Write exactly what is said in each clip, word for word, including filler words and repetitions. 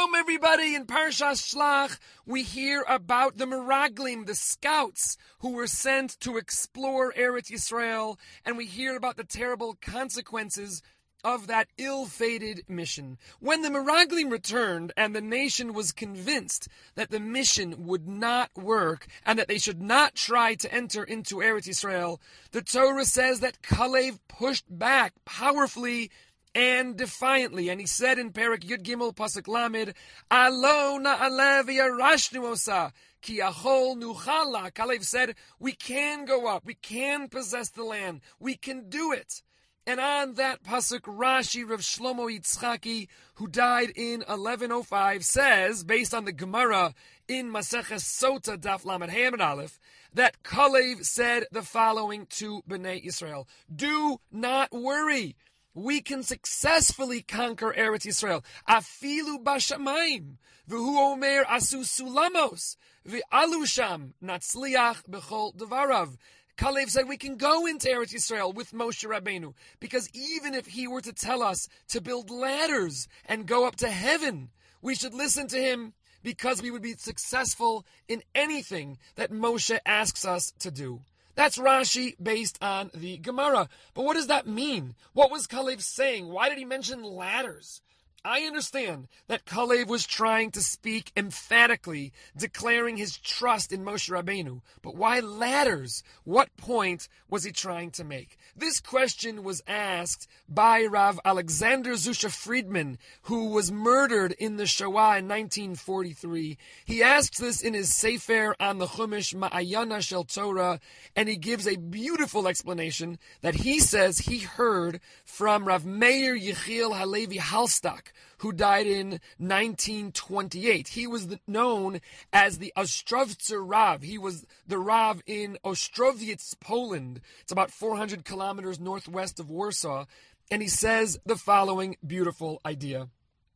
Shalom, everybody. In Parashas Shlach, we hear about the Meraglim, the scouts who were sent to explore Eretz Yisrael, and we hear about the terrible consequences of that ill-fated mission. When the Meraglim returned and the nation was convinced that the mission would not work and that they should not try to enter into Eretz Yisrael, the Torah says that Kalev pushed back powerfully and defiantly, and he said in Perek Yud Gimel Pasuk Lamed, "Alo na'alev yarashnu osa ki achol nuchala." Kalev said, "We can go up, we can possess the land, we can do it." And on that pasuk, Rashi Rav Shlomo Yitzchaki, who died in eleven oh five, says, based on the Gemara in Maseches Sota Daf Lamed Hey Amud Aleph, that Kalev said the following to Bnei Yisrael: "Do not worry. We can successfully conquer Eretz Yisrael. Afilu bashamayim, v'hu omer asu sulamos, v'alu sham natzliach b'chol devarav." Kalev said we can go into Eretz Yisrael with Moshe Rabbeinu, because even if he were to tell us to build ladders and go up to heaven, we should listen to him, because we would be successful in anything that Moshe asks us to do. That's Rashi based on the Gemara. But what does that mean? What was Kalev saying? Why did he mention ladders? I understand that Kalev was trying to speak emphatically, declaring his trust in Moshe Rabbeinu. But why ladders? What point was he trying to make? This question was asked by Rav Alexander Zusha Friedman, who was murdered in the Shoah in nineteen forty-three. He asks this in his Sefer on the Chumash Ma'ayana Shel Torah, and he gives a beautiful explanation that he says he heard from Rav Meir Yechiel Halevi Halstak, who died in nineteen twenty-eight. He was the, known as the Ostrovtzer Rav. He was the Rav in Ostrowiec, Poland. It's about four hundred kilometers northwest of Warsaw. And he says the following beautiful idea.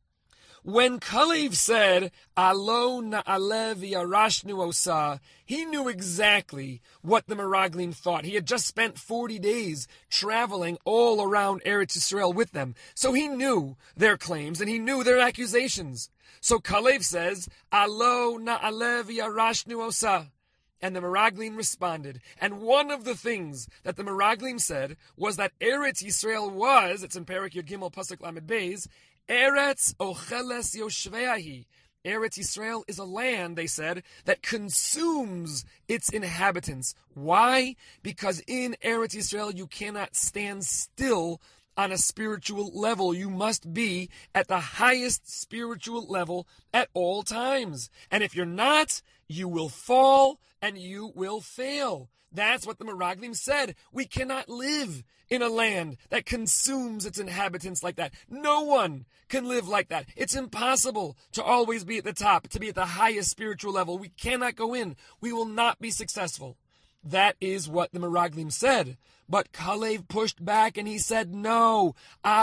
When Kalev said, "Alo na'alev yarashnu osa," he knew exactly what the Meraglim thought. He had just spent forty days traveling all around Eretz Yisrael with them. So he knew their claims and he knew their accusations. So Kalev says, "Alo na'alev yarashnu osa." And the Meraglim responded. And one of the things that the Meraglim said was that Eretz Yisrael was, it's in Perek Yud Gimel Pasuk Lamed Beis, Eretz ocheles yoshveahi. Eretz Yisrael is a land, they said, that consumes its inhabitants. Why? Because in Eretz Yisrael you cannot stand still on a spiritual level. You must be at the highest spiritual level at all times. And if you're not, you will fall and you will fail. That's what the Meraglim said. We cannot live in a land that consumes its inhabitants like that. No one can live like that. It's impossible to always be at the top, to be at the highest spiritual level. We cannot go in. We will not be successful. That is what the Meraglim said. But Kalev pushed back and he said, no,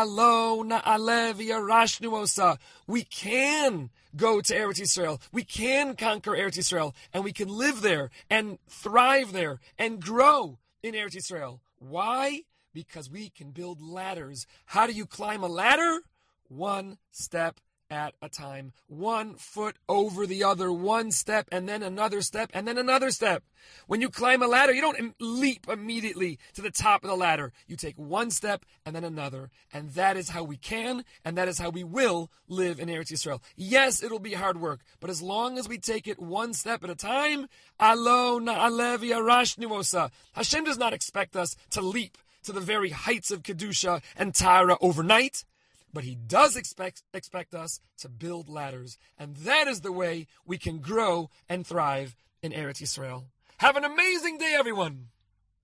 alo na'alev yarashnu osa. We can go to Eretz Yisrael. We can conquer Eretz Yisrael, and we can live there and thrive there and grow in Eretz Yisrael. Why? Because we can build ladders. How do you climb a ladder? One step at a time, one foot over the other, one step and then another step and then another step. When you climb a ladder, you don't leap immediately to the top of the ladder. You take one step and then another. And that is how we can, and that is how we will live in Eretz Yisrael. Yes, it'll be hard work, but as long as we take it one step at a time, alo na'alev yarashnu osa. Hashem does not expect us to leap to the very heights of Kedusha and Tara overnight. But he does expect expect us to build ladders. And that is the way we can grow and thrive in Eretz Yisrael. Have an amazing day, everyone.